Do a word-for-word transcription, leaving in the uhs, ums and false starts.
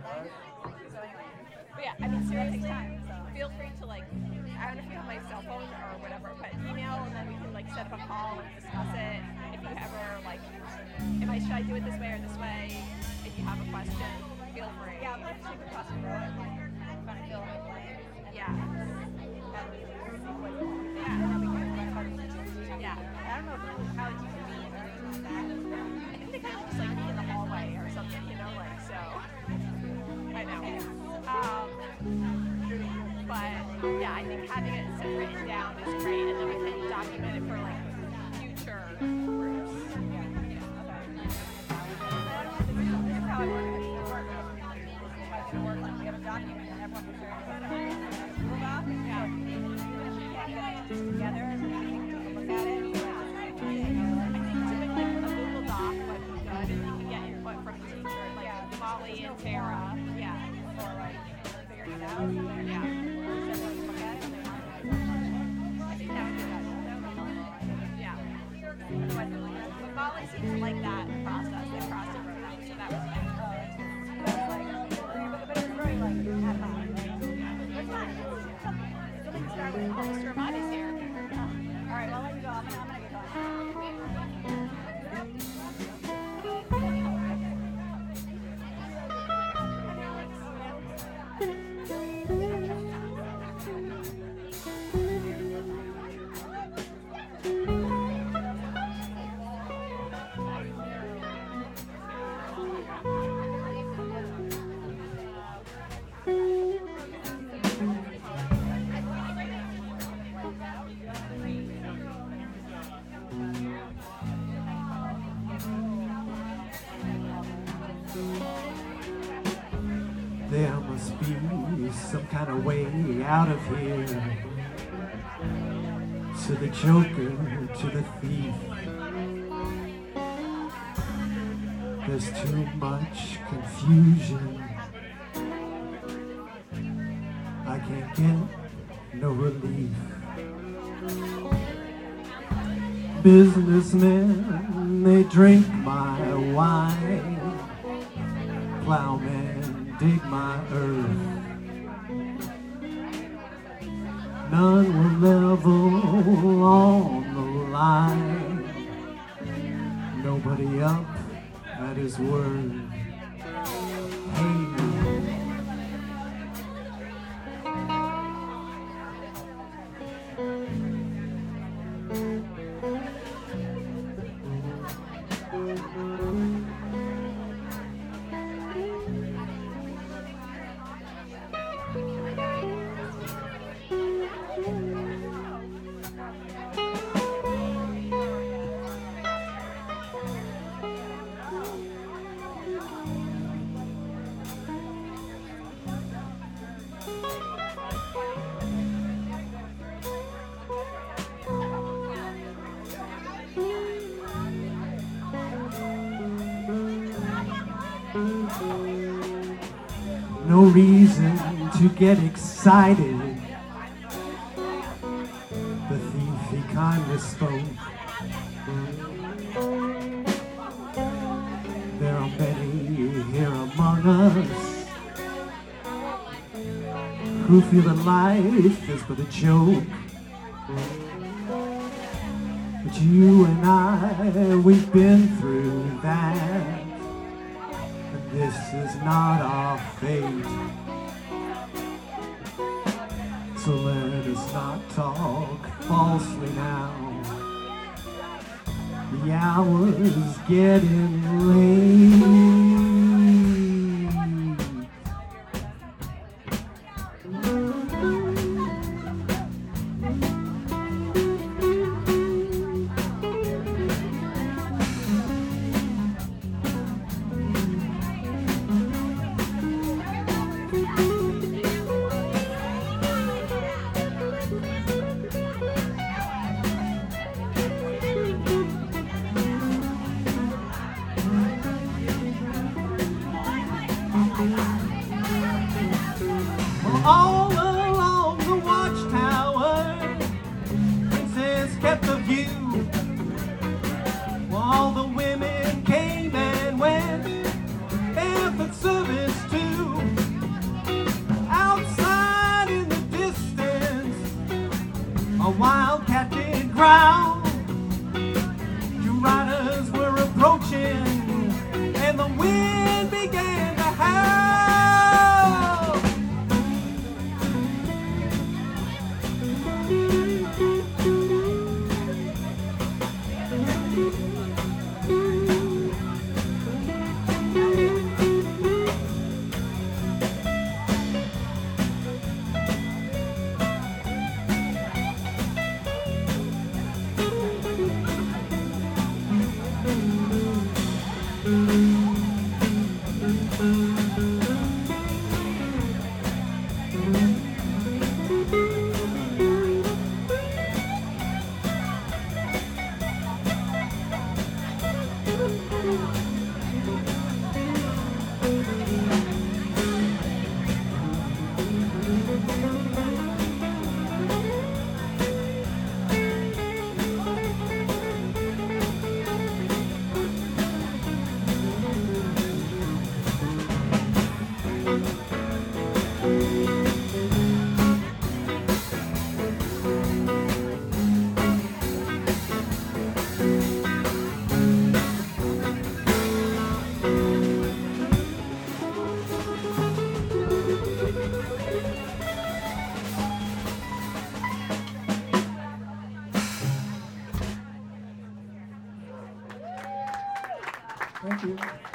So anyway, But yeah, I mean, that seriously, takes time. So. feel free to like, I don't know if you have my cell phone or whatever, but email and then we can like set up a call and discuss it. If you ever like, am I should I do it this way or this way? If you have a question, feel free. Yeah, I'm like super across the road and like kind of fill in the blanks. And Yeah. That would be see what you want. Yeah. And then we can like how to teach it. Yeah. I don't know if, how it's used to be or anything like that. I think they kind of just like meet in the hallway or something, you know, like so. I know. Um, but yeah, I think having it so written down is great, and then we can document it for like future groups. Yeah. Okay. This is how it works. It works. Like, it works. Like, we have a document and everyone can share it. Google Doc. Yeah. Even if we can't get it together, we can look at it. I think doing like a Google Doc would be good, and you can get input from a teacher, like Yeah. Molly and Tara. Yeah. Or like figuring it out. Yeah. So we can look at it. I think that would be good. That would be helpful. Yeah. Otherwise, we're like, But Molly seems to like that process. They crossed over that, so that was good. oh, it's like, but, but it's very like ad hoc, right? It's not. Something to start with. Oh, Mister Ahmad is here. All right, well, I'll let you go. I'm gonna, I'm gonna get going. There must be some kind of way out of here. To the joker, to the thief. There's too much confusion. I can't get no relief. Businessmen, they drink my wine. Plowmen dig my earth. None will level on the line. Nobody up at his word. Hey. No reason to get excited. The thief, he kindly spoke. There are many here among us who feel that life is but a joke. But you and I, we've been through that. This is not our fate, so let us not talk falsely now. The hour's getting late. All along the watchtower, princess kept the view. All the women came and went, barefoot service too. Thank you.